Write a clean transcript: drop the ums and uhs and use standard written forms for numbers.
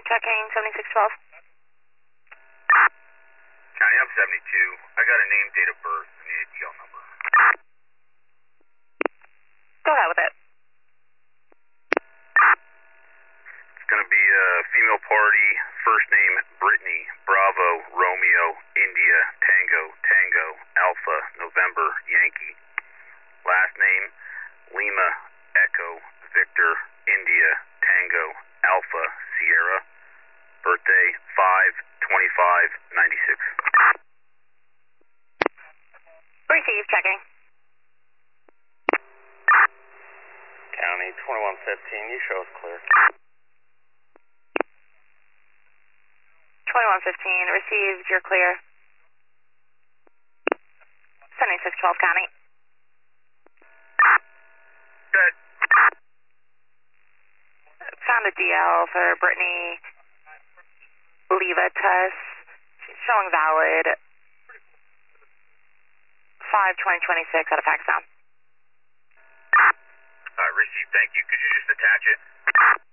checking 7612. County, I'm 72. I got a name, date of birth, and the ADL number. Go ahead with it. It's going to be a female party. First name, Brittany, Bravo, Romeo, India, Tango, Tango, Alpha, November, Yankee. Last name, Lima, Echo, Victor, India, Tango, Alpha, Sierra. Birthday, 5/25/96. Receive, checking. County, 2115, you show us clear. 2115, received, you're clear. 7612 County. Good. Found a DL for Brittany Levitas. She's showing valid 5/20/26 out of Pakistan. Received, thank you. Could you just attach it?